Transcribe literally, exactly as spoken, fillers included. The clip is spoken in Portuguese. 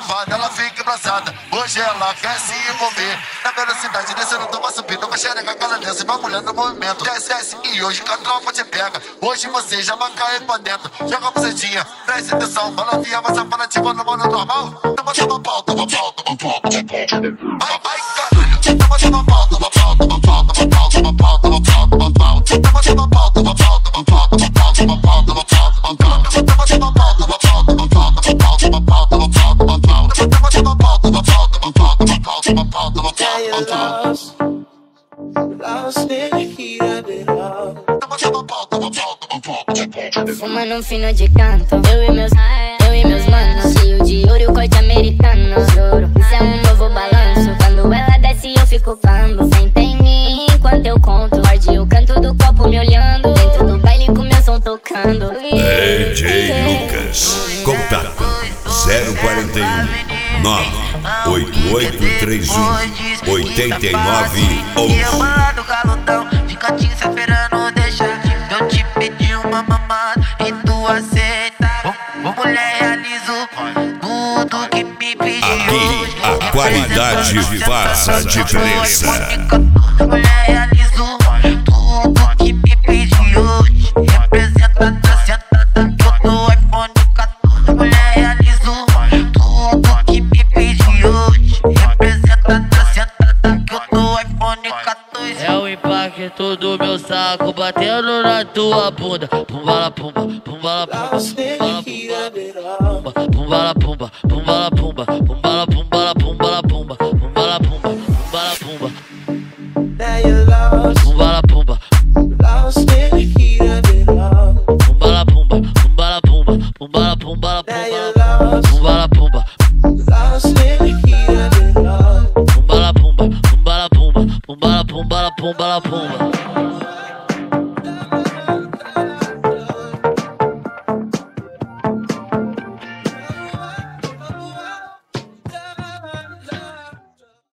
safada, ela fica embraçada. Hoje ela quer se envolver na velocidade, descendo, toma subindo com a xereca que ela desce, vai mulher no movimento. Desce, desce e hoje que a tropa te pega. Hoje você já vai cair pra dentro. Joga a bucetinha, presta atenção. Balotinha, mas aparativa no modo normal. Toma, toma pau, toma pau, toma pau, toma pau. Vai, vai, caralho. Toma, toma pau, toma pau, toma pau, toma pau, toma pau, toma pau, toma pau. Toma, toma pau, toma pau, toma pau, toma pau, toma pau, toma pau, toma pau. Toma, toma pau, toma pau, toma pau, toma pau, toma pau, toma pau, toma pau. Toma, toma pau, toma pau, toma pau, toma pau, toma pau, toma pau, toma pau. Lost in the heat of it all. Fumando um fino de canto, eu e meus, eu e meus manos. Cheio de ouro e o corte americano. Juro, isso é um novo balanço. Quando ela desce eu fico pando. Senta em mim enquanto eu conto. Morde o canto do copo me olhando. Dentro do baile com meu som tocando. D J Lucas, contato zero quarenta e um nove oito oito três um oito nove onze. E eu lá do galudão, de cantinho se esperando deixar. Eu te pedi uma mamada e tu aceita. Ô mulher, realizo tudo que me pediu. Aqui a qualidade faz a diferença. Mulher, realizo tudo que me pediu. Representa a sentada que eu tô iPhone quatorze. Mulher, realizo tudo que me pediu. Representa a sentada que eu tô iPhone quatorze. É o impacto do meu saco batendo na tua bunda. Pumbala pumba, pumbala pumba, Lost in the heat of it all. pumbala pumba, pumbala pumba, pumbala pumbala pumbala pumba, pumbala pumba, pumbala pumba, Now you're lost, pumbala pumba, lost in the heat of it all. pumbala pumba, pumbala pumba, pumbala pumbala Now pumbala you're lost. pumbala